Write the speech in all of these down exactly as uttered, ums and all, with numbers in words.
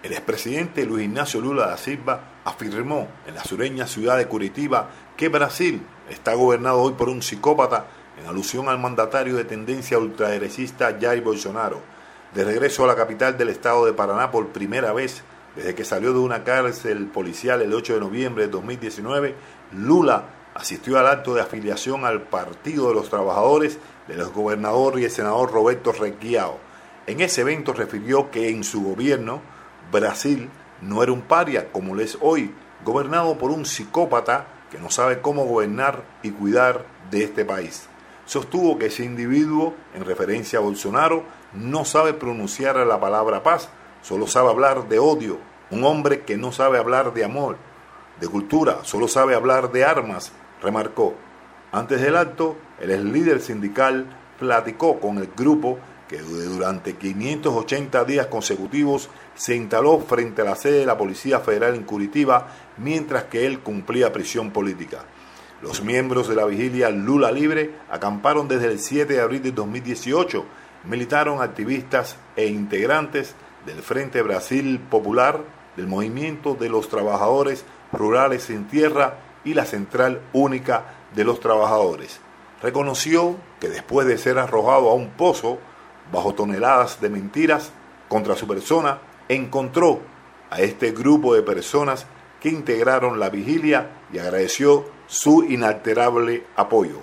El expresidente Luis Ignacio Lula da Silva afirmó en la sureña ciudad de Curitiba que Brasil está gobernado hoy por un psicópata, en alusión al mandatario de tendencia ultraderechista Jair Bolsonaro. De regreso a la capital del estado de Paraná por primera vez desde que salió de una cárcel policial el ocho de noviembre de dos mil diecinueve, Lula asistió al acto de afiliación al Partido de los Trabajadores del exgobernador y el senador Roberto Requião. En ese evento refirió que en su gobierno Brasil no era un paria como lo es hoy, gobernado por un psicópata que no sabe cómo gobernar y cuidar de este país. Sostuvo que ese individuo, en referencia a Bolsonaro, no sabe pronunciar la palabra paz, solo sabe hablar de odio, un hombre que no sabe hablar de amor, de cultura, solo sabe hablar de armas, remarcó. Antes del acto, el ex líder sindical platicó con el grupo que durante quinientos ochenta días consecutivos se instaló frente a la sede de la Policía Federal en Curitiba mientras que él cumplía prisión política. Los miembros de la vigilia Lula Libre acamparon desde el siete de abril de dos mil dieciocho, militaron activistas e integrantes del Frente Brasil Popular, del Movimiento de los Trabajadores Rurales Sin Tierra y la Central Única de los Trabajadores. Reconoció que después de ser arrojado a un pozo bajo toneladas de mentiras contra su persona, encontró a este grupo de personas que integraron la vigilia y agradeció su inalterable apoyo.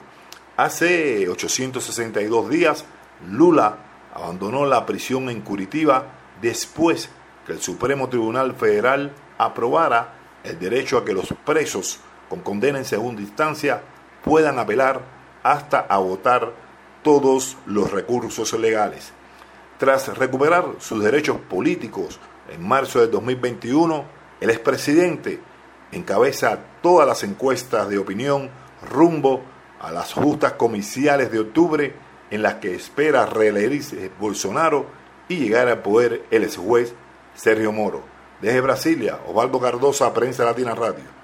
Hace ochocientos sesenta y dos días, Lula abandonó la prisión en Curitiba después que el Supremo Tribunal Federal aprobara el derecho a que los presos con condena en segunda instancia puedan apelar hasta agotar todos los recursos legales. Tras recuperar sus derechos políticos en marzo de dos mil veintiuno, el expresidente encabeza todas las encuestas de opinión rumbo a las justas comiciales de octubre, en las que espera reelegirse Bolsonaro y llegar al poder el ex juez Sergio Moro. Desde Brasilia, Osvaldo Cardosa, Prensa Latina Radio.